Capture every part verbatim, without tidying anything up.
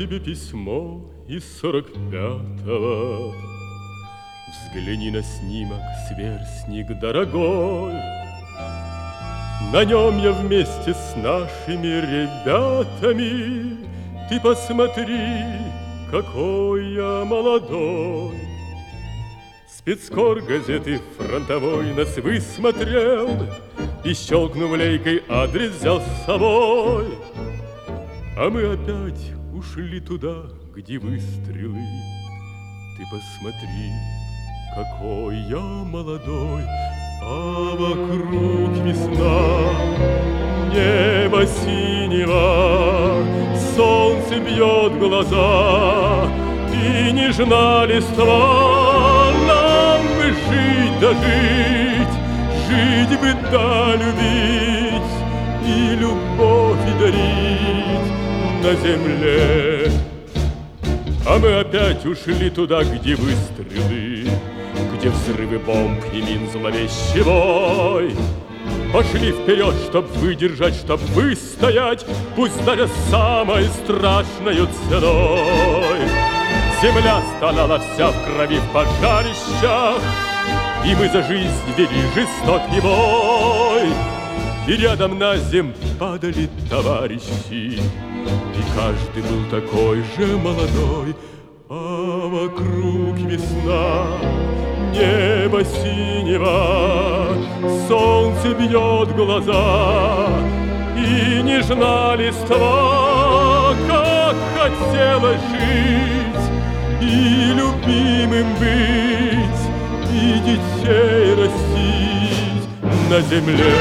тебе письмо из сорок пятого. Взгляни на снимок, сверстник дорогой. На нем я вместе с нашими ребятами. Ты посмотри, какой я молодой. Спецкор газеты фронтовой нас высмотрел и, щелкнув лейкой, адрес взял с собой. А мы опять ушли туда, где выстрелы. Ты посмотри, какой я молодой, а вокруг весна, небо синего, солнце бьет глаза, и нежна листва. Нам бы жить да жить, жить бы да любить, и любовь дарить на земле. А мы опять ушли туда, где выстрелы, где взрывы бомб и мин зловещий вой. Пошли вперед, чтоб выдержать, чтоб выстоять, пусть даже самой страшной ценой. Земля стонала вся в крови в пожарищах, и мы за жизнь вели жестокий бой. И рядом на земь падали товарищи, и каждый был такой же молодой. А вокруг весна, небо синего, солнце бьет глаза, и нежна листва. Как хотелось жить и любимым быть, и детей растить на земле.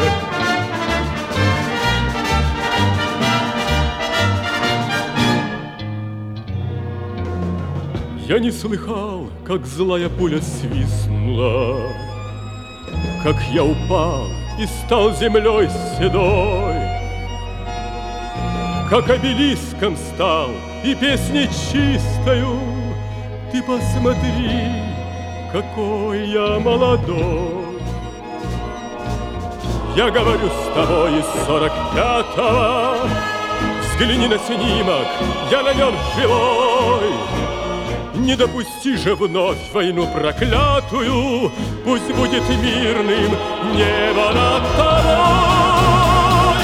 Я не слыхал, как злая пуля свистнула, как я упал и стал землей седой, как обелиском стал и песней чистою. Ты посмотри, какой я молодой. Я говорю с тобой из сорок пятого. Взгляни на снимок, я на нем живой. Не допусти же вновь войну проклятую, пусть будет мирным небо над тобой.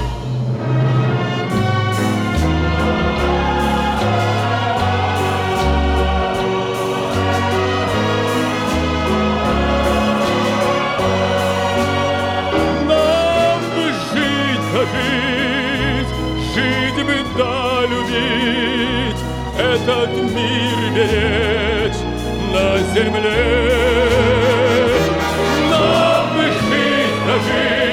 Нам бы жить да жить, жить бы да любить, этот мир беречь на земле. Нам бы жить да жить,